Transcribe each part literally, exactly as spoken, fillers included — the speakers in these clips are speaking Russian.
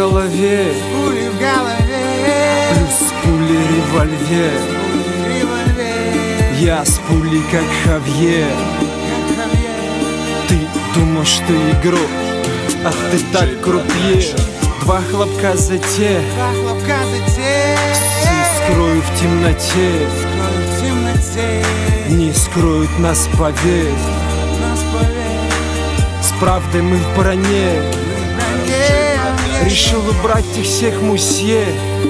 голове, пули в голове, плюс пули револьвер. пули револьвер. Я с пулей как Хавье. Как Хавье. Ты думал, что игрок, а ты так крупье. Два хлопка за те, Два хлопка за те, все скрою в темноте. скрою в темноте. Не скроют нас, поверь. Нас поверь, С правдой мы в броне. мы в броне. Решил убрать их всех мусье.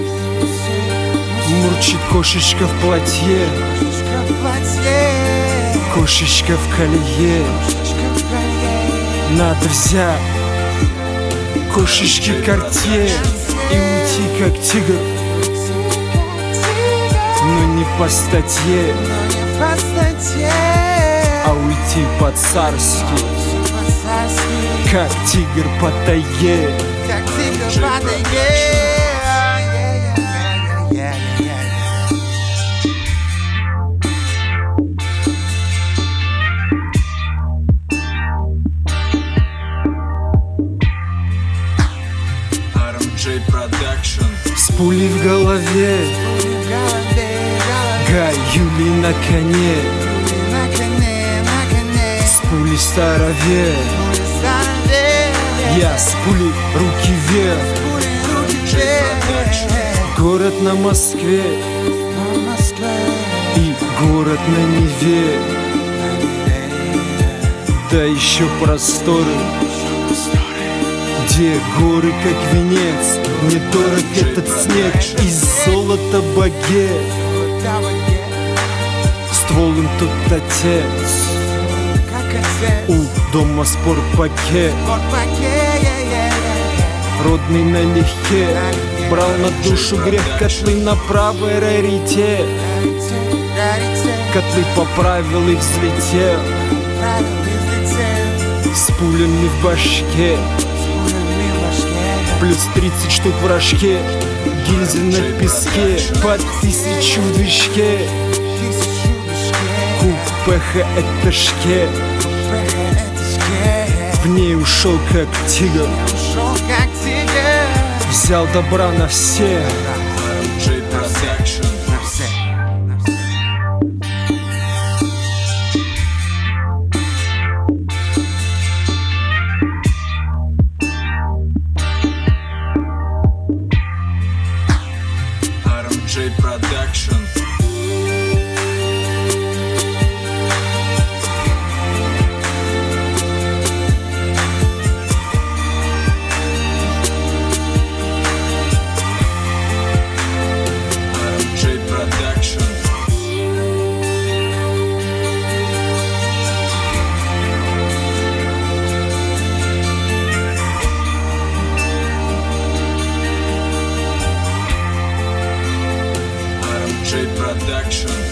Мурчит кошечка в платье, Кошечка в платье, кошечка в колье. кошечка в колье. Надо взять кошечки кортье и уйти как тигр, но не по статье, Но не по статье, а уйти по-царски, по-царски, как тигр по тайге. как тигр по тайге. ар эм джей Production. С пулей в голове, Пули в голове, голове, Гай Юли на коне. пули на коне, на коне. С пулей старове, Пули в голове, я с пулей руки вверх. пули руки вверх. Город на Москве На Москве, и город на Неве, да еще просторы, где горы как венец. Мне дорог этот снег из золота багет. Ствол им тут отец, как отец. у дома спортпакет. Вот пакет, Родный налегке, брал на душу грех. Котлы на правой раритет, котлы поправил и взлетел. С пулями в башке, плюс тридцать штук в рожке. Гильзы на песке, по тысячу в движке. Купеха это шке, в ней ушел как тигр. как тигр. Взял добра на все, ар эм джей Production. На все, на все. ар эм джей Production. ар эм джей Production. ар эм джей Production.